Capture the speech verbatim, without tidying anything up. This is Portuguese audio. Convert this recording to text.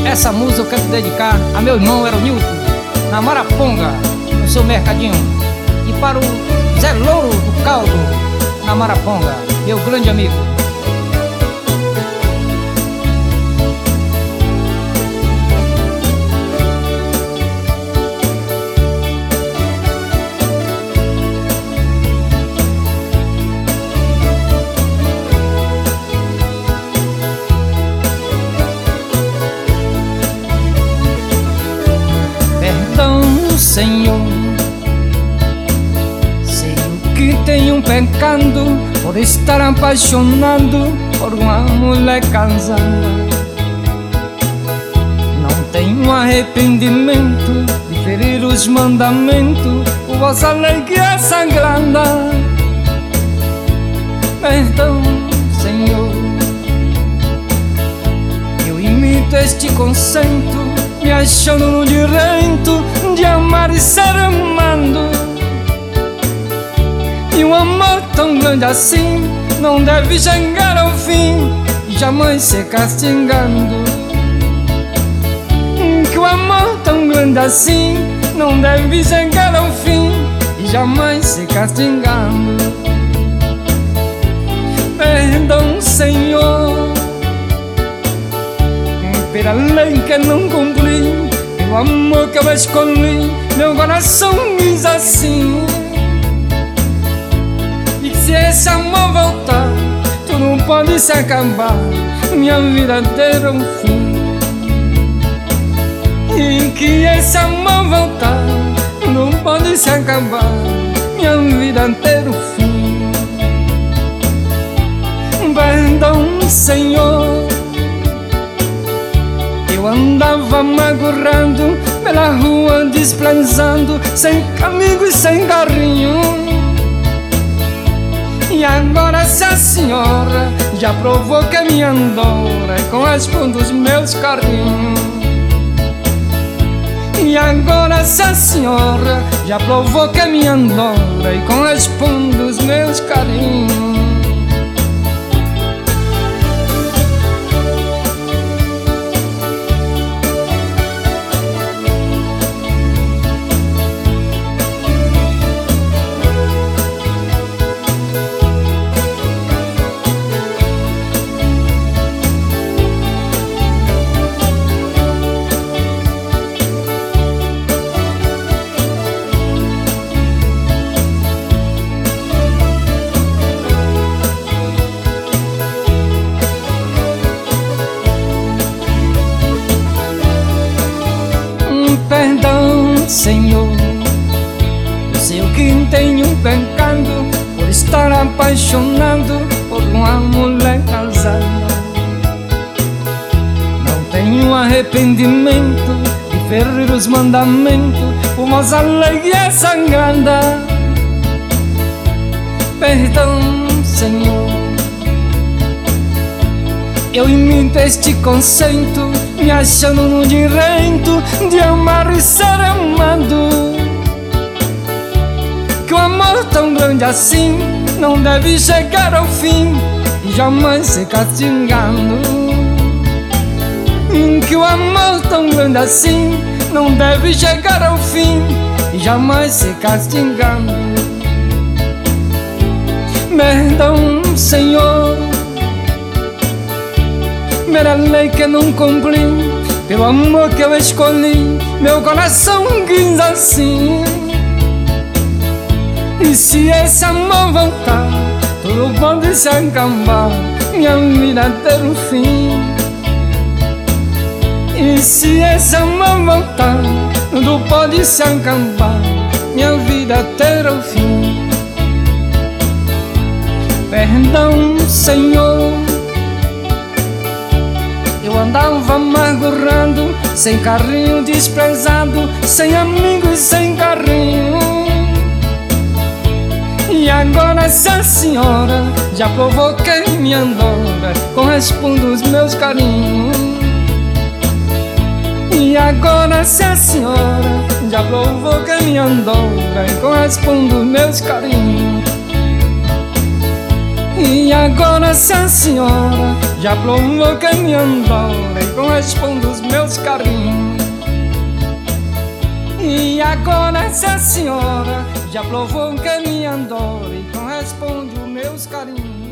Essa música eu quero dedicar a meu irmão Eronilton, na Maraponga, no seu mercadinho. E para o Zé Louro do Caldo, na Maraponga, meu grande amigo. Senhor, sei o que tenho pecado por estar apaixonado por uma mulher casada. Não tenho arrependimento de ferir os mandamentos por vossa lei que é sagrada. Perdão, Senhor, eu imito este conceito, me achando no direito de amar e ser amado. E um amor tão grande assim não deve chegar ao fim e jamais ser castigado. Que o amor tão grande assim não deve chegar ao fim e jamais ser castigado. Perdão, Senhor, pela lei que não cumpri, pelo amor que eu escolhi, meu coração diz assim. E se esse amor voltar, tudo pode se acabar, minha vida ter um fim. E que esse amor voltar, tudo pode se acabar, minha vida ter um fim. Perdão, Senhor, eu andava amargurado pela rua desprezando, sem amigo e sem carinho. E agora se a senhora já provou que me adora e corresponde aos meus carinhos. E agora se a senhora já provou que me adora e corresponde aos meus carinhos. Perdão, Senhor, eu sei o que tenho pecado por estar apaixonado por uma mulher casada. Não tenho arrependimento de ferir os mandamentos por vossa lei que é sagrada. Perdão, Senhor, eu imito este conceito, me achando no direito de amar e ser amado. Que o amor tão grande assim não deve chegar ao fim e jamais ser castigado. Que o amor tão grande assim não deve chegar ao fim e jamais ser castigado. Perdão, Senhor, pela lei que não cumpri, pelo amor que eu escolhi, meu coração quis assim. E se esse amor voltar, tudo pode se acabar, minha vida ter um fim. E se esse amor voltar, tudo pode se acabar, minha vida ter um fim. Perdão, Senhor, eu andava amargurado, sem carinho, desprezado, sem amigo e sem carinho. E agora se a senhora já provou que me adora, corresponde aos meus carinhos. E agora se a senhora já provou que me adora e corresponde aos meus carinhos. E agora se a senhora já provou que me adora e corresponde aos meus meus carinhos. E agora essa senhora já provou um caminho andora e corresponde os meus carinhos.